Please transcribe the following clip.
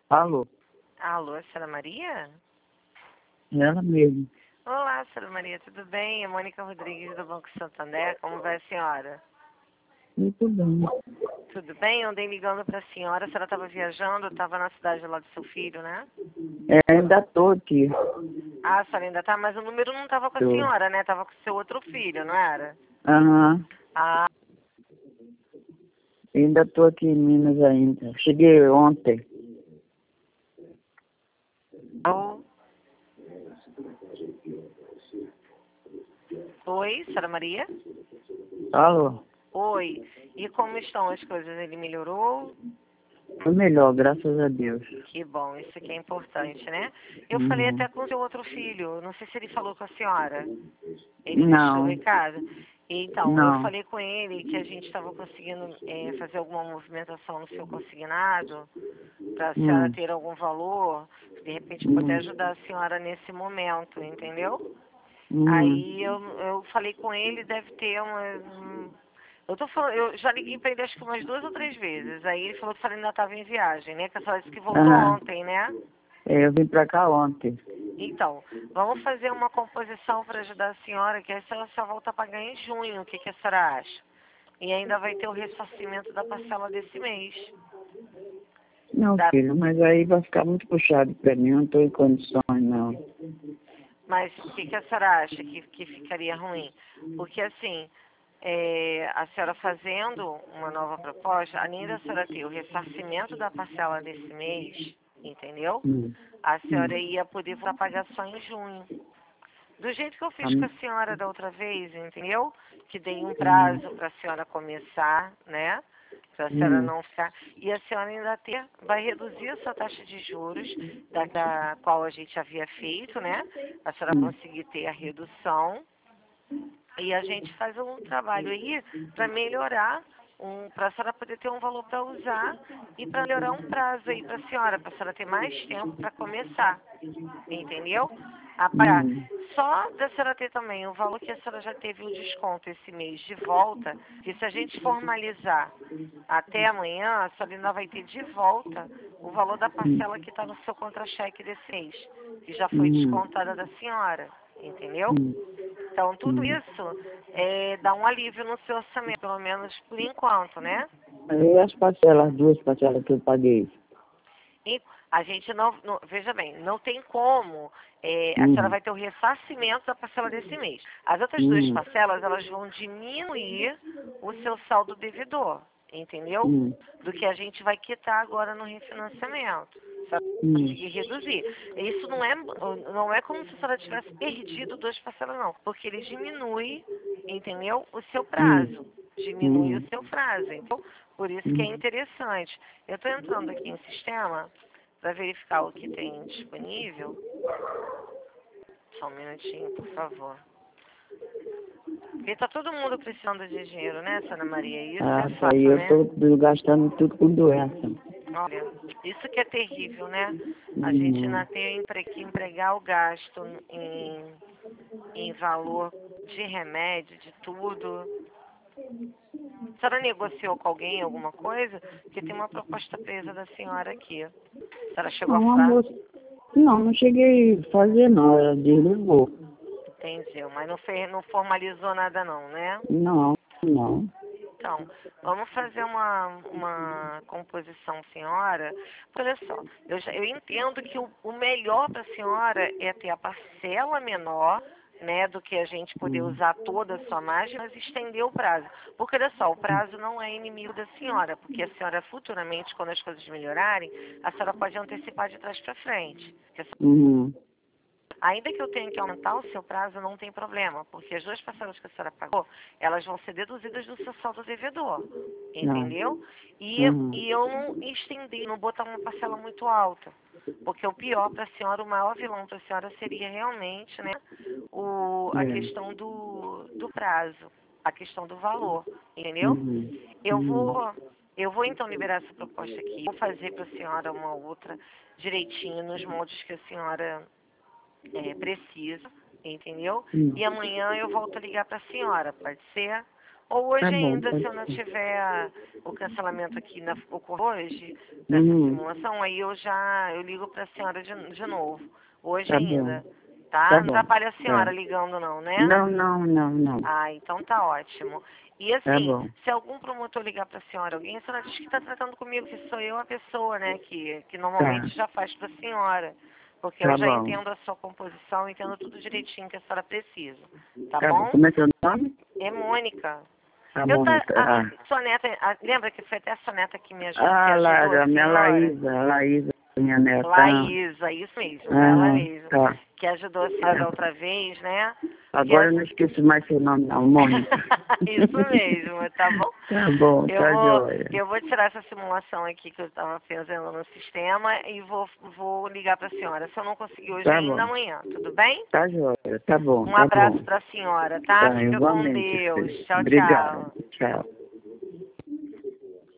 Alô, Alô, senhora Maria? ela mesmo. Olá, senhora Maria, tudo bem? É Mônica Rodrigues do Banco Santander, como vai a senhora? Muito bem. Tudo bem? Eu andei ligando para a senhora estava viajando, estava na cidade lá do seu filho, né? Ainda tô aqui. Ah, a senhora ainda tá, mas o número não estava com a Tô. senhora, né? Tava com o seu outro filho, não era? Aham. Ah, Ainda tô aqui em Minas ainda. Cheguei ontem. eu... Oi, senhora Maria? Alô. Oi, e como estão as coisas? Ele melhorou? Tô melhor, graças a Deus. Que bom, isso que é importante, né? Eu falei Uhum. até com o seu outro filho, não sei se ele falou com a senhora. Ele deixou o Não, recado. Então, eu não. falei com ele que a gente estava conseguindo fazer alguma movimentação no seu consignado, para a senhora Hum, ter algum valor, de repente poder hum, ajudar a senhora nesse momento, entendeu? hum. Aí eu falei com ele, deve ter eu tô falando, eu já liguei para ele acho que umas 2 ou 3 vezes. Aí ele falou que a senhora ainda estava em viagem, né? Que a senhora disse que voltou Aham. ontem, né? Eu vim pra cá ontem. Então, vamos fazer uma composição para ajudar a senhora, que aí a senhora só volta a pagar em junho. O que a senhora acha? E ainda vai ter o ressarcimento da parcela desse mês. Não, Da... filho, mas aí vai ficar muito puxado pra mim. Eu não tô em condições, não. Mas o que a senhora acha que ficaria ruim? Porque assim, a senhora fazendo uma nova proposta, além da senhora ter o ressarcimento da parcela desse mês, entendeu? Hum, A hum. senhora ia poder voltar a pagar só em junho. Do jeito que eu Tá, fiz com a senhora da outra vez, entendeu? Que dei um hum, prazo para a senhora começar, né? Para a senhora hum, não ficar. E a senhora ainda vai reduzir a sua taxa de juros, da qual a gente havia feito, né? A senhora hum, conseguir ter a redução. E a gente faz um trabalho aí para melhorar, para a senhora poder ter um valor para usar e para melhorar um prazo aí para a senhora ter mais tempo para começar, entendeu? A pagar. hum. Só da senhora ter também o valor que a senhora já teve o desconto esse mês de volta, que se a gente formalizar até amanhã, a senhora ainda vai ter de volta o valor da Hum, parcela que está no seu contra-cheque desse mês, que já foi hum, descontada da senhora, entendeu? hum, Então, tudo hum. isso dá um alívio no seu orçamento, pelo menos por enquanto, né? Aí as parcelas, as duas parcelas que eu paguei. E a gente veja bem, não tem como, a senhora Hum, vai ter o ressarcimento da parcela desse mês. As outras duas hum, parcelas, elas vão diminuir o seu saldo devedor, entendeu? hum, Do que a gente vai quitar agora no refinanciamento. A senhora vai hum, conseguir reduzir. Isso não é como se a senhora tivesse perdido duas parcelas, não. Porque ele diminui, entendeu? O seu hum, prazo. Diminui o hum, seu prazo. Então, por isso que é hum. interessante. Eu estou entrando aqui em sistema para verificar o que tem disponível. Só um minutinho, por favor. Porque está todo mundo precisando de dinheiro, né, Sana Maria? Isso é Ah, tá aí, fato, eu né? tô gastando tudo com doença. Olha, isso que é terrível, né? A gente Hum. ainda tem que empregar o gasto em valor de remédio, de tudo. A senhora negociou com alguém alguma coisa? Porque tem uma proposta presa da senhora aqui. A senhora chegou a Não, a falar? moça, não cheguei a fazer não, ela desligou. Entendi, mas não formalizou nada não, né? Não, não. Então, vamos fazer uma composição, senhora. Olha só, eu entendo que o melhor para a senhora é ter a parcela menor, né, do que a gente poder Hum, usar toda a sua margem, mas estender o prazo. Porque, olha só, o prazo não é inimigo da senhora, porque a senhora futuramente, quando as coisas melhorarem, a senhora pode antecipar de trás para frente. hum, Ainda que eu tenha que aumentar o seu prazo, não tem problema, porque as duas parcelas que a senhora pagou, elas vão ser deduzidas do seu saldo devedor, ah, entendeu? E uhum, eu não estender, não botar uma parcela muito alta, porque o pior para a senhora, o maior vilão para a senhora seria realmente, né, a é, questão do prazo, a questão do valor, entendeu? uhum, Eu uhum, vou, eu vou então liberar essa proposta aqui, vou fazer para a senhora uma outra direitinho nos moldes que a senhora precisa, entendeu? hum. E amanhã eu volto a ligar para a senhora, pode ser? Ou hoje Tá bom, ainda, pode se eu não ser. tiver o cancelamento aqui ocorrer hoje, dessa simulação, aí eu ligo para a senhora de novo. Hoje Tá bom, ainda. Tá? tá Não bom. atrapalha a senhora Tá. ligando não, né? Não, não, não, não. Ah, então tá ótimo. E Tá assim, bom. se algum promotor ligar para a senhora diz que está tratando comigo, que sou eu a pessoa, né, que normalmente Tá, já faz para a senhora. Porque eu tá já bom. entendo a sua composição, entendo tudo direitinho que a senhora precisa. Tá Tá bom. bom? Como é seu nome? É Mônica. Tá bom, tá. Sua neta, lembra que foi até a sua neta que que Ah, ajudou a a minha senhora? Laísa, minha neta. Laísa, isso mesmo, ela Ah, mesma. tá. Que ajudou a senhora da outra vez, né? Que Agora eu não esqueço mais seu nome, não, Mônica. Isso mesmo, tá bom? Tá bom, tá joia. Eu vou tirar essa simulação aqui que eu estava fazendo no sistema e vou ligar para a senhora. Se eu não conseguir hoje Tá ainda, bom, amanhã, tudo bem? tá joia. Tá bom, Um tá abraço bom. para a senhora, tá? Tá, Fica com igualmente, Deus. filho. Tchau, Obrigado. tchau. Tchau.